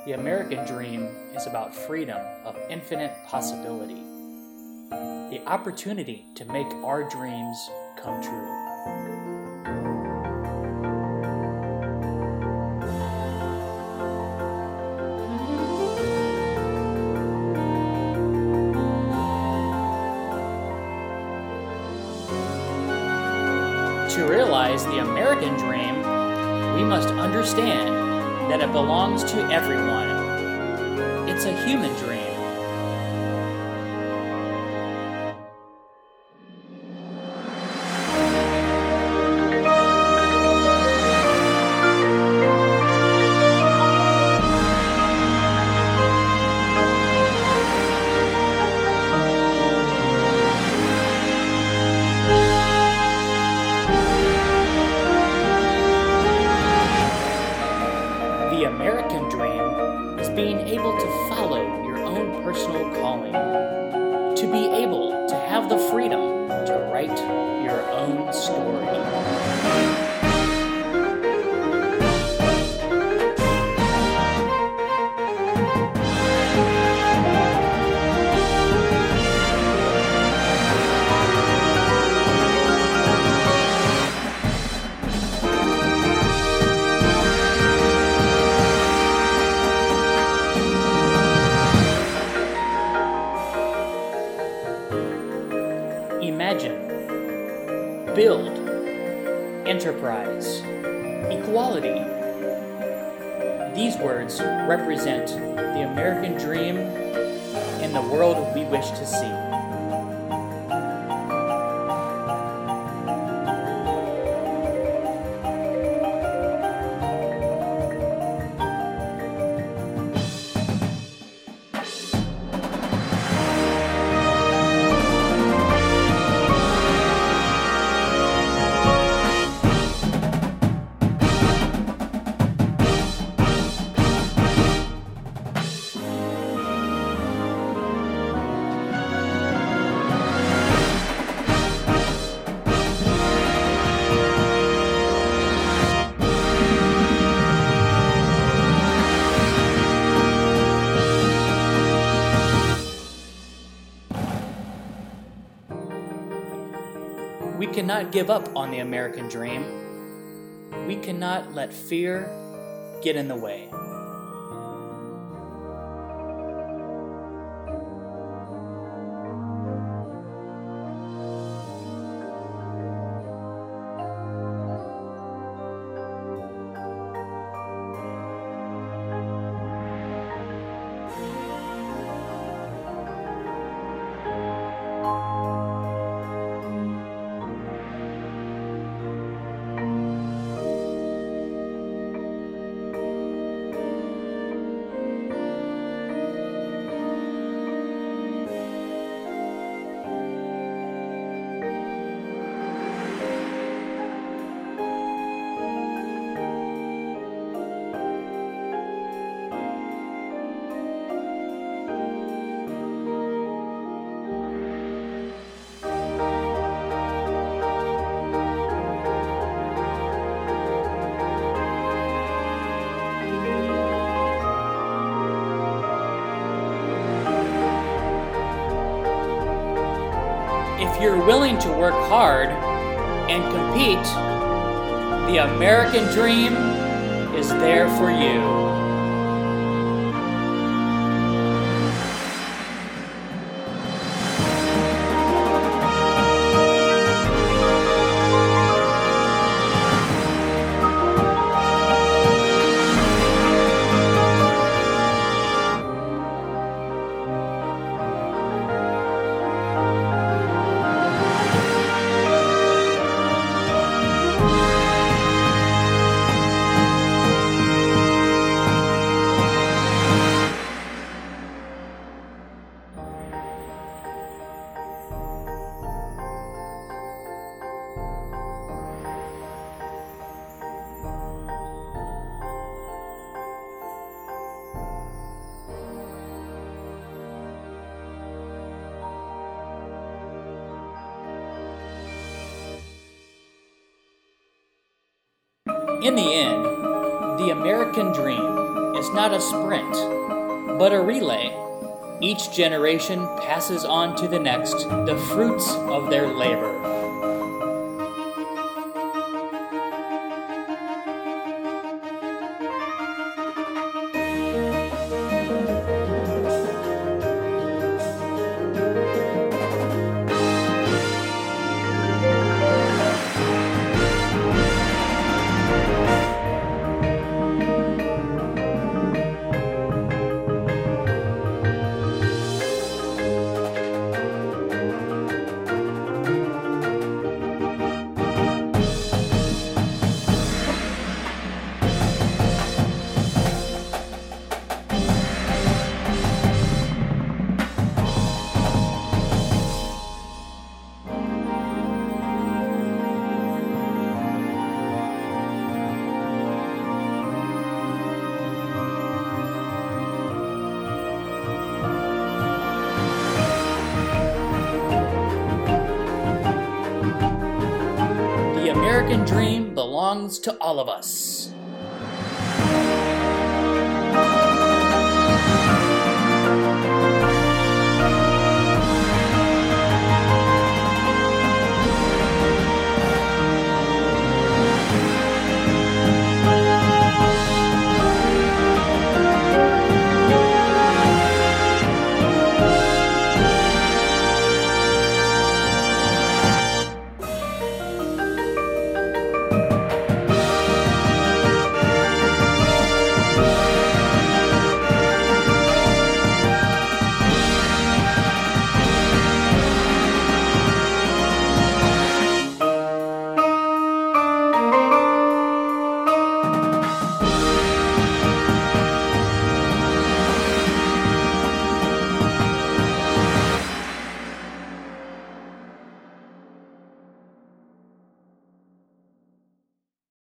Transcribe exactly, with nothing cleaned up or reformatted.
The American dream is about freedom of infinite possibility, the opportunity to make our dreams come true. To realize the American dream, we must understand that it belongs to everyone. It's a human dream. The American dream is being able to follow your own personal calling, to be able to have the freedom to write your own story. Imagine, build, enterprise, equality. These words represent the American dream in the world we wish to see. We cannot give up on the American dream. We cannot let fear get in the way. If you're willing to work hard and compete, the American dream is there for you. In the end, the American dream is not a sprint, but a relay. Each generation passes on to the next the fruits of their labor. The American dream belongs to all of us.